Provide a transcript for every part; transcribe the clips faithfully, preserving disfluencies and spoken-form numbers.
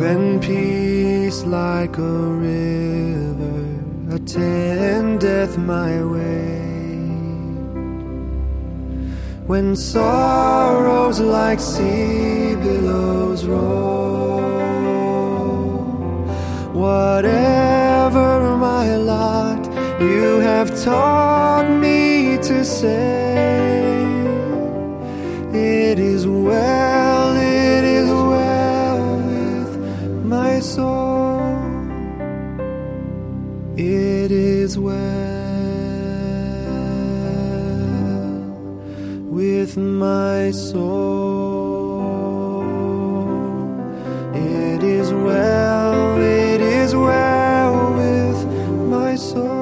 When peace like a river attendeth my way, when sorrows like sea billows roll, whatever my lot, you have taught me to say, it is well, it is well with my soul, it is well with my soul, it is well, it is well with my soul.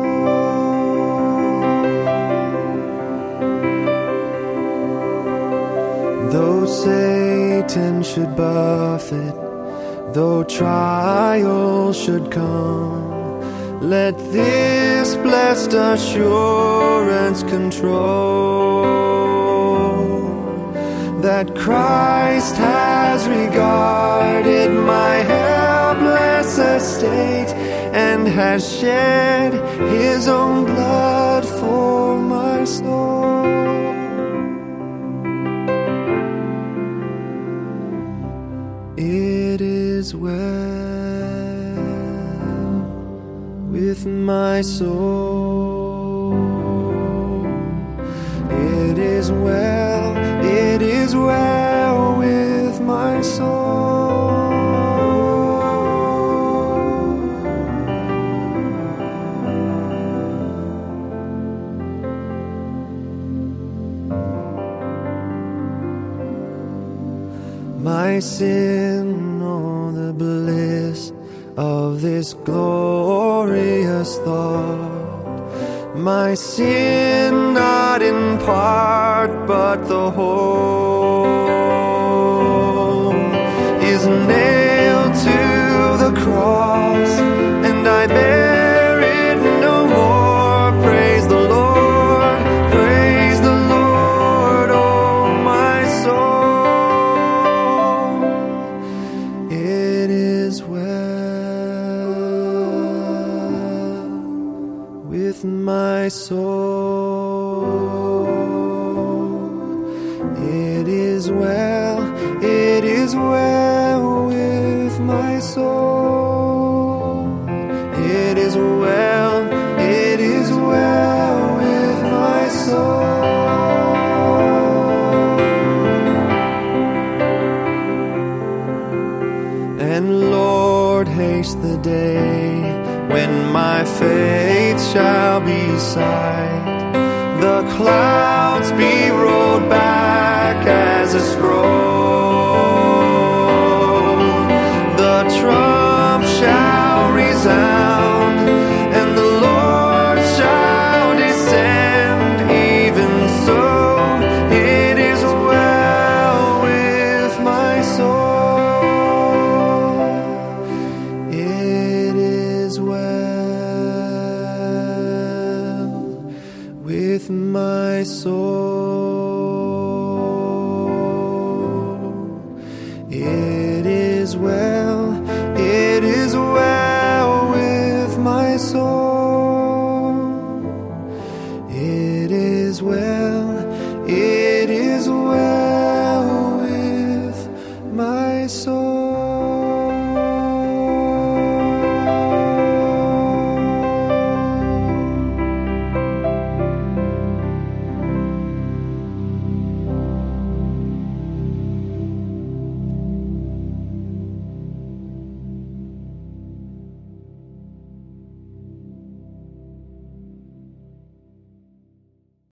Though Satan should buffet, though trials should come, let this blessed assurance control, that Christ has regarded my helpless estate and has shed his own blood for my soul. It is well with my soul, it is well, it is well with my soul. My sin, oh the bliss of this glorious thought, my sin not in part but the whole, is nailed to the cross, and I bear it no more. Praise the Lord, praise the Lord, oh my soul, it is well with my soul, it is well, it is well with my soul, it is well, it is well with my soul. And Lord, haste the day when my faith shall be sight, the clouds be rolled back as a scroll, the trump shall resound, and the Lord shall descend. Even so, it is well with my soul, it is well with my soul, it is well, it is well with my soul, it is well.